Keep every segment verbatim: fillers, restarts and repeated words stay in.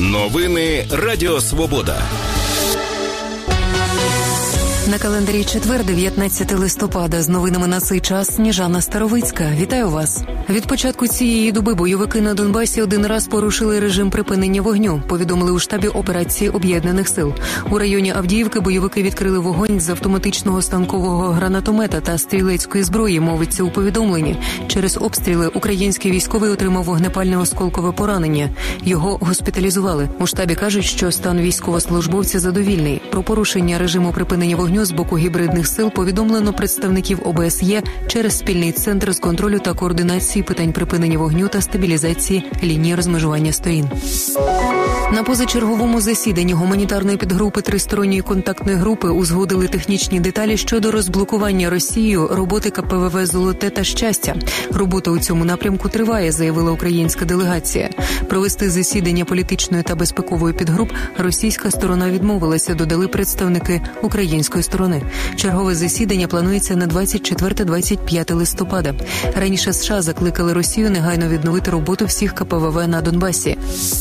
Новини Радіо Свобода. На календарі четвер, дев'ятнадцяте листопада. З новинами на цей час Сніжана Старовицька. Вітаю вас. Від початку цієї доби бойовики на Донбасі один раз порушили режим припинення вогню, повідомили у штабі операції Об'єднаних сил. У районі Авдіївки бойовики відкрили вогонь з автоматичного станкового гранатомета та стрілецької зброї, мовиться у повідомленні. Через обстріли український військовий отримав вогнепальне осколкове поранення. Його госпіталізували. У штабі кажуть, що стан військовослужбовця задовільний. Про порушення режиму припинення вогню з боку гібридних сил повідомлено представників О Б С Є через спільний центр з контролю та координації питань припинення вогню та стабілізації лінії розмежування сторін. На позачерговому засіданні гуманітарної підгрупи тристоронньої контактної групи узгодили технічні деталі щодо розблокування Росією роботи К П В В «Золоте» та «Щастя». Робота у цьому напрямку триває, заявила українська делегація. Провести засідання політичної та безпекової підгруп російська сторона відмовилася, додали представники української сторони. Чергове засідання планується на двадцять четверте - двадцять п'яте листопада. Раніше США закликали Росію негайно відновити роботу всіх К П В В на Донбасі.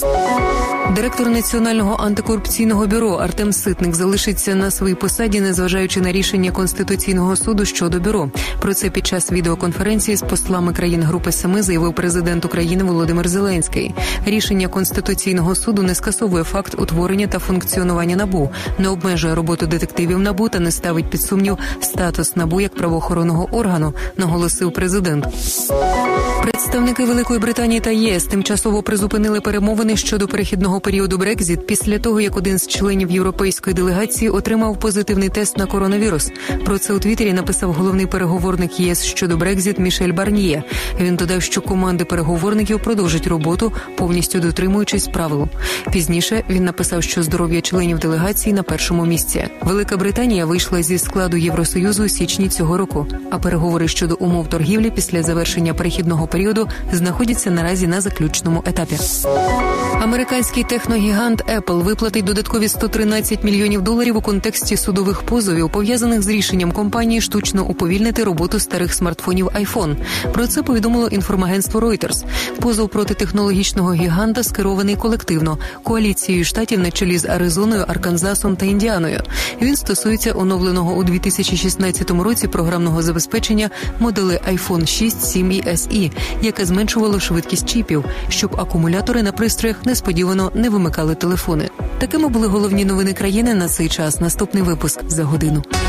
Директор Національного антикорупційного бюро Артем Ситник залишиться на своїй посаді, незважаючи на рішення Конституційного суду щодо бюро. Про це під час відеоконференції з послами країн Групи Семи заявив президент України Володимир Зеленський. Рішення Конституційного суду не скасовує факт утворення та функціонування НАБУ, не обмежує роботу детективів НАБУ та не ставить під сумнів статус НАБУ як правоохоронного органу, наголосив президент. Представники Великої Британії та Є С тимчасово призупинили перемовини щодо перехідного періоду Брекзіт після того, як один з членів європейської делегації отримав позитивний тест на коронавірус. Про це у Твіттері написав головний переговорник Є С щодо Брекзіт Мішель Барньє. Він додав, що команди переговорників продовжать роботу, повністю дотримуючись правил. Пізніше він написав, що здоров'я членів делегації на першому місці. Велика Британія вийшла зі складу Євросоюзу у січні цього року, а переговори щодо умов торгівлі після завершення перехідного періоду знаходяться наразі на заключному етапі. Американський техногігант Apple виплатить додаткові сто тринадцять мільйонів доларів у контексті судових позовів, пов'язаних з рішенням компанії штучно уповільнити роботу старих смартфонів iPhone. Про це повідомило інформагентство Reuters. Позов проти технологічного гіганта скерований колективно коаліцією штатів на чолі з Аризоною, Арканзасом та Індіаною. Він стосується оновленого у дві тисячі шістнадцятому році програмного забезпечення моделей iPhone шість, сім і Ес І, яке зменшувало швидкість чіпів, щоб акумулятори на пристроях несподівано не вимикали телефони. Такими були головні новини країни на цей час. Наступний випуск за годину.